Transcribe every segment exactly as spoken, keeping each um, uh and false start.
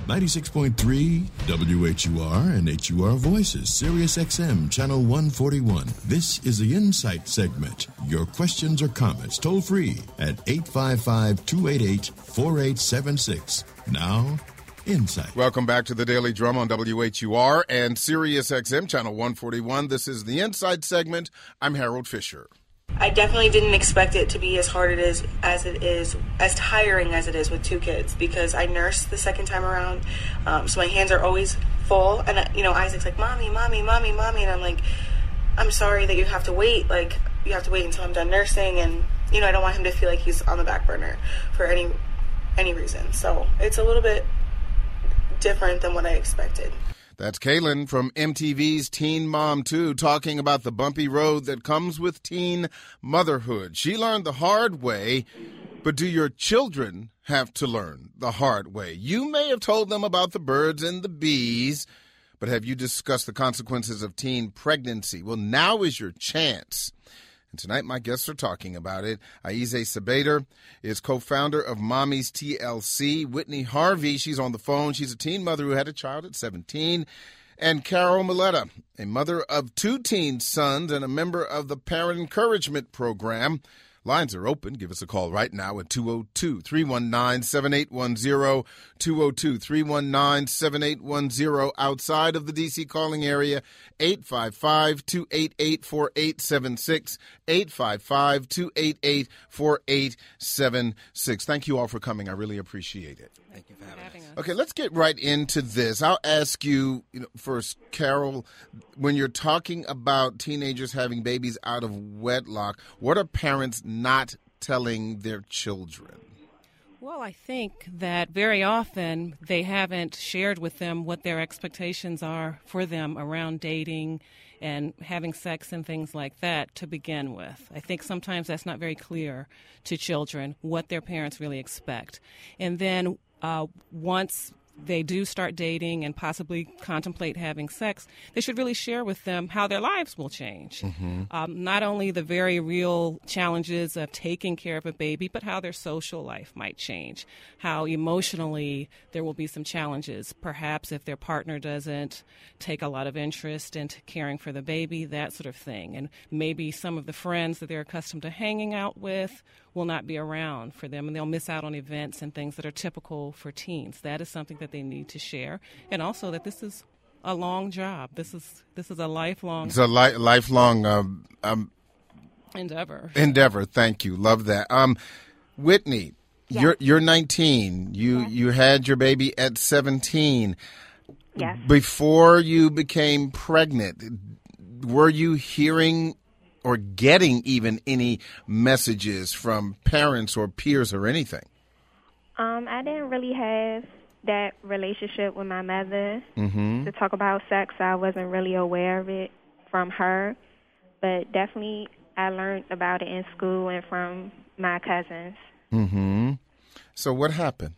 ninety-six point three W H U R and H U R Voices, Sirius X M, Channel one forty-one. This is the Insight segment. Your questions or comments toll free at eight five five, two eight eight, four eight seven six. Now, Insight. Welcome back to the Daily Drum on W H U R and Sirius X M, Channel one forty-one. This is the Insight segment. I'm Harold Fisher. I definitely didn't expect it to be as hard it is as it is, as tiring as it is with two kids, because I nursed the second time around, um, so my hands are always full, and I, you know, Isaac's like, mommy, mommy, mommy, mommy, and I'm like, I'm sorry that you have to wait, like, you have to wait until I'm done nursing, and, you know, I don't want him to feel like he's on the back burner for any any reason, so it's a little bit different than what I expected. That's Kaylin from M T V's Teen Mom two, talking about the bumpy road that comes with teen motherhood. She learned the hard way, but do your children have to learn the hard way? You may have told them about the birds and the bees, but have you discussed the consequences of teen pregnancy? Well, now is your chance. And tonight my guests are talking about it. Aize Sabater is co-founder of Mommy's T L C. Whitney Harvey, she's on the phone. She's a teen mother who had a child at seventeen. And Carol Muleta, a mother of two teen sons and a member of the Parent Encouragement Program. Lines are open. Give us a call right now at two oh two, three one nine, seven eight one zero, two oh two, three one nine, seven eight one zero. Outside of the D C calling area, eight five five, two eight eight, four eight seven six, eight five five, two eight eight, four eight seven six. Thank you all for coming. I really appreciate it. Thank you for having, having us. Okay, let's get right into this. I'll ask you, you know, first, Carol, when you're talking about teenagers having babies out of wedlock, what are parents not telling their children? Well, I think that very often they haven't shared with them what their expectations are for them around dating and having sex and things like that to begin with. I think sometimes that's not very clear to children what their parents really expect. And then uh, once they do start dating and possibly contemplate having sex, they should really share with them how their lives will change. Mm-hmm. Um, not only the very real challenges of taking care of a baby, but how their social life might change, how emotionally there will be some challenges. Perhaps if their partner doesn't take a lot of interest in caring for the baby, that sort of thing. And maybe some of the friends that they're accustomed to hanging out with will not be around for them, and they'll miss out on events and things that are typical for teens. That is something that they need to share, and also that this is a long job. This is this is a lifelong. It's a li- lifelong um, um, endeavor. Endeavor. Thank you. Love that. Um, Whitney, yes. you're you're nineteen. You yes. you had your baby at seventeen. Yes. Before you became pregnant, were you hearing or getting even any messages from parents or peers or anything? Um, I didn't really have that relationship with my mother mm-hmm. to talk about sex. I wasn't really aware of it from her, but definitely I learned about it in school and from my cousins. Mm-hmm. So what happened?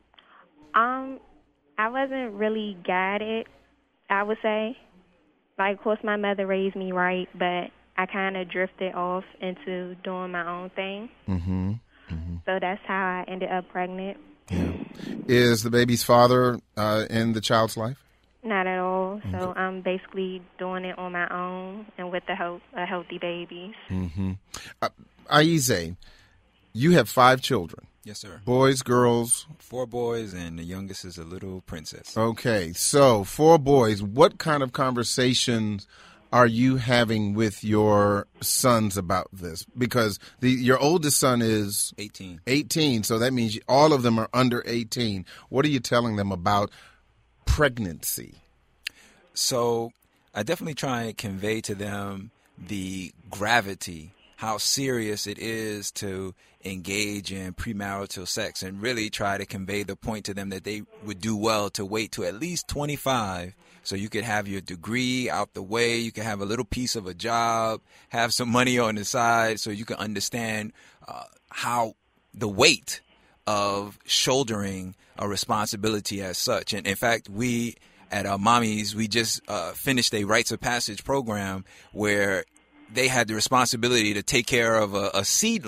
Um, I wasn't really guided, I would say. Like, of course, my mother raised me right, but I kind of drifted off into doing my own thing. Mm-hmm. Mm-hmm. So that's how I ended up pregnant. Yeah. Is the baby's father uh, in the child's life? Not at all. Okay. So I'm basically doing it on my own and with the help of healthy babies. Mm-hmm. Uh, Aize, you have five children. Yes, sir. Boys, girls? Four boys, and the youngest is a little princess. Okay, so four boys. What kind of conversations are you having with your sons about this? Because the your oldest son is eighteen. eighteen, so that means all of them are under eighteen. What are you telling them about pregnancy? So I definitely try and convey to them the gravity, how serious it is to engage in premarital sex, and really try to convey the point to them that they would do well to wait to at least twenty-five so you could have your degree out the way, you can have a little piece of a job, have some money on the side so you can understand uh, how the weight of shouldering a responsibility as such. And in fact, we at our Mommy's, we just uh, finished a rites of passage program where they had the responsibility to take care of a, a seedling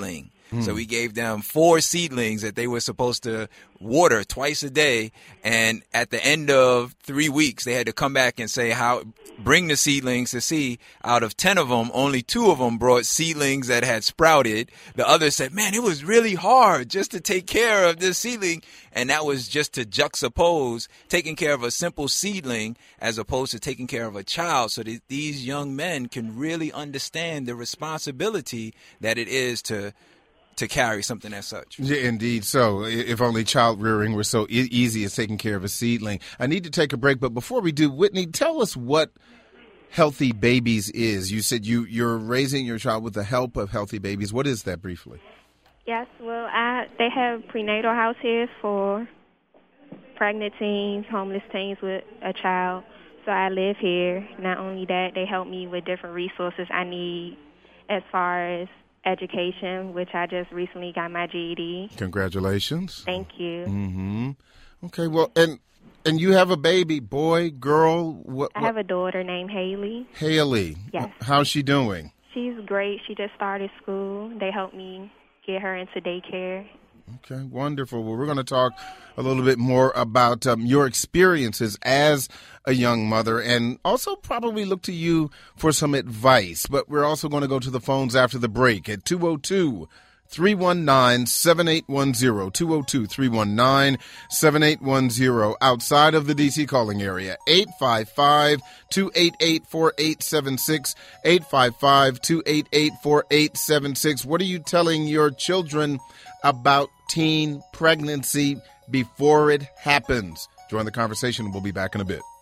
Mm. So we gave them four seedlings that they were supposed to water twice a day. And at the end of three weeks, they had to come back and say how bring the seedlings to see. Out of ten of them, only two of them brought seedlings that had sprouted. The others said, man, it was really hard just to take care of this seedling. And that was just to juxtapose taking care of a simple seedling as opposed to taking care of a child, so that these young men can really understand the responsibility that it is to to carry something as such. Yeah, indeed. So if only child rearing were so e- easy as taking care of a seedling. I need to take a break, but before we do, Whitney, tell us what Healthy Babies is. You said you, you're raising your child with the help of Healthy Babies. What is that briefly? Yes, well, I they have prenatal house here for pregnant teens, homeless teens with a child. So I live here. Not only that, they help me with different resources I need as far as education, which I just recently got my G E D. Congratulations. Thank you. Mm-hmm. Okay, well, and and you have a baby, boy, girl? What, what? I have a daughter named Haley. Haley. Yes. How's she doing? She's great. She just started school. They helped me get her into daycare. Okay, wonderful. Well, we're going to talk a little bit more about um, your experiences as a young mother, and also probably look to you for some advice. But we're also going to go to the phones after the break at two oh two, three one nine, seven eight one zero, two oh two, three one nine, seven eight one zero, outside of the D C calling area, eight five five, two eight eight, four eight seven six, eight five five, two eight eight, four eight seven six. What are you telling your children about teen pregnancy before it happens? Join the conversation. We'll be back in a bit.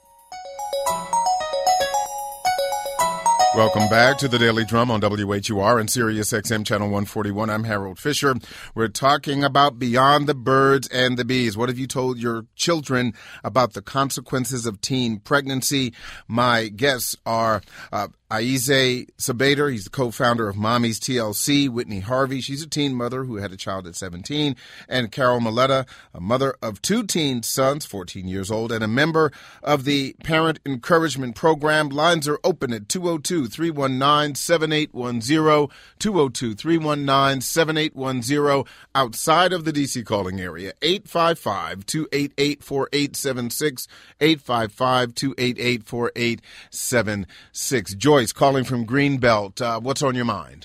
Welcome back to the Daily Drum on W H U R and Sirius X M Channel one forty-one. I'm Harold Fisher. We're talking about Beyond the Birds and the Bees. What have you told your children about the consequences of teen pregnancy? My guests are uh, Aize Sabater, he's the co-founder of Mommy's T L C. Whitney Harvey, she's a teen mother who had a child at seventeen. And Carol Maletta, a mother of two teen sons, fourteen years old, and a member of the Parent Encouragement Program. Lines are open at two oh two, three one nine, seven eight one zero, two oh two, three one nine, seven eight one zero, outside of the D C calling area, eight five five, two eight eight, four eight seven six, eight five five, two eight eight, four eight seven six. Joy calling from Greenbelt. Uh, what's on your mind?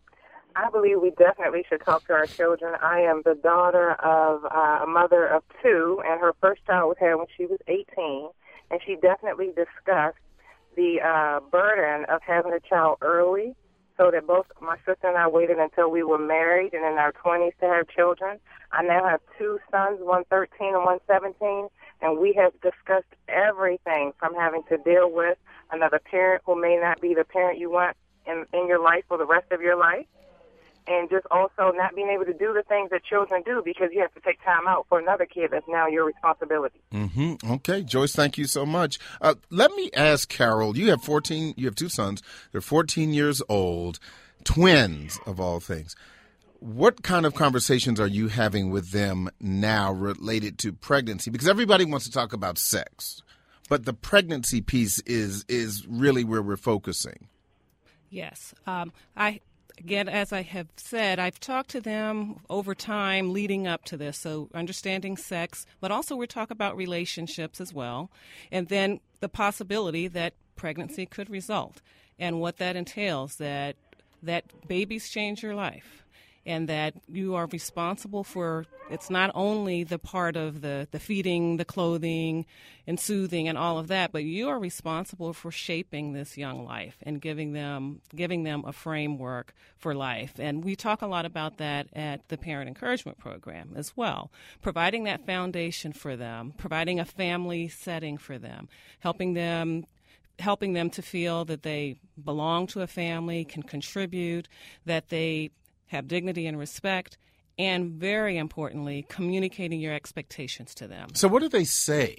I believe we definitely should talk to our children. I am the daughter of uh, a mother of two, and her first child was had when she was eighteen, and she definitely discussed the uh, burden of having a child early, so that both my sister and I waited until we were married and in our twenties to have children. I now have two sons, one thirteen and one seventeen, and we have discussed everything from having to deal with another parent who may not be the parent you want in, in your life for the rest of your life, and just also not being able to do the things that children do because you have to take time out for another kid that's now your responsibility. Mm-hmm. Okay, Joyce, thank you so much. Uh, let me ask Carol, you have fourteen, you have two sons. They're fourteen years old, twins of all things. What kind of conversations are you having with them now related to pregnancy? Because everybody wants to talk about sex, but the pregnancy piece is is really where we're focusing. Yes. Um, I again, as I have said, I've talked to them over time leading up to this, so understanding sex, but also we're talking about relationships as well, and then the possibility that pregnancy could result and what that entails, that that babies change your life. And that you are responsible for, it's not only the part of the, the feeding, the clothing, and soothing and all of that, but you are responsible for shaping this young life and giving them giving them a framework for life. And we talk a lot about that at the Parent Encouragement Program as well, providing that foundation for them, providing a family setting for them, helping them helping them to feel that they belong to a family, can contribute, that they have dignity and respect, and very importantly, communicating your expectations to them. So what do they say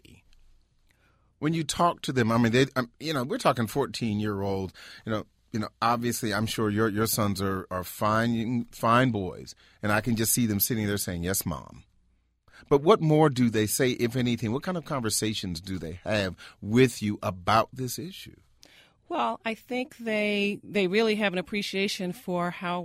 when you talk to them? I mean, they, um, you know, we're talking fourteen-year-old, you know, you know, obviously I'm sure your your sons are, are fine, fine boys, and I can just see them sitting there saying, yes, Mom. But what more do they say, if anything? What kind of conversations do they have with you about this issue? Well, I think they they really have an appreciation for how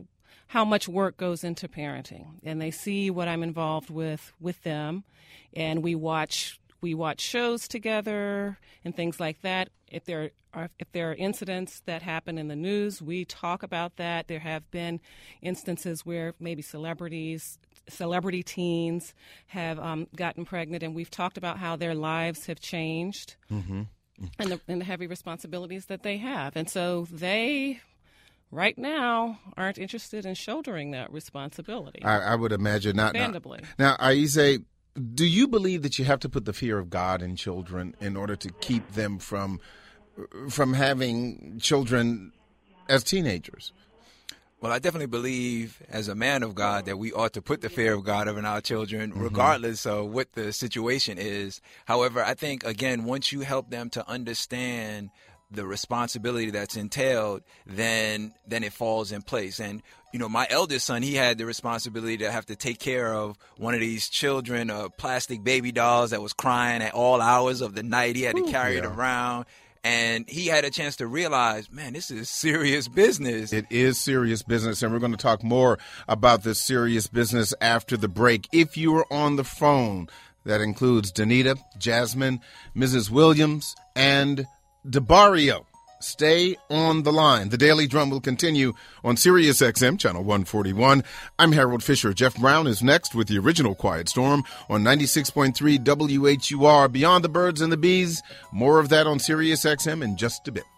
how much work goes into parenting, and they see what I'm involved with with them, and we watch we watch shows together and things like that. If there are if there are incidents that happen in the news, we talk about that. There have been instances where maybe celebrities, celebrity teens have um, gotten pregnant, and we've talked about how their lives have changed Mm-hmm. and the, and the heavy responsibilities that they have. And so they, right now, aren't interested in shouldering that responsibility. I, I would imagine not. Understandably. Now, now Aise, do you believe that you have to put the fear of God in children in order to keep them from from having children as teenagers? Well, I definitely believe as a man of God that we ought to put the fear of God in our children, regardless mm-hmm. of what the situation is. However, I think, again, once you help them to understand the responsibility that's entailed, then then it falls in place. And, you know, my eldest son, he had the responsibility to have to take care of one of these children, uh, plastic baby dolls that was crying at all hours of the night. He had to Ooh, carry yeah. it around. And he had a chance to realize, man, this is serious business. It is serious business, and we're going to talk more about this serious business after the break. If you are on the phone, that includes Danita, Jasmine, Missus Williams, and DeBarrio. Stay on the line. The Daily Drum will continue on Sirius X M, Channel one forty-one. I'm Harold Fisher. Jeff Brown is next with the original Quiet Storm on ninety-six point three W H U R. Beyond the Birds and the Bees, more of that on Sirius X M in just a bit.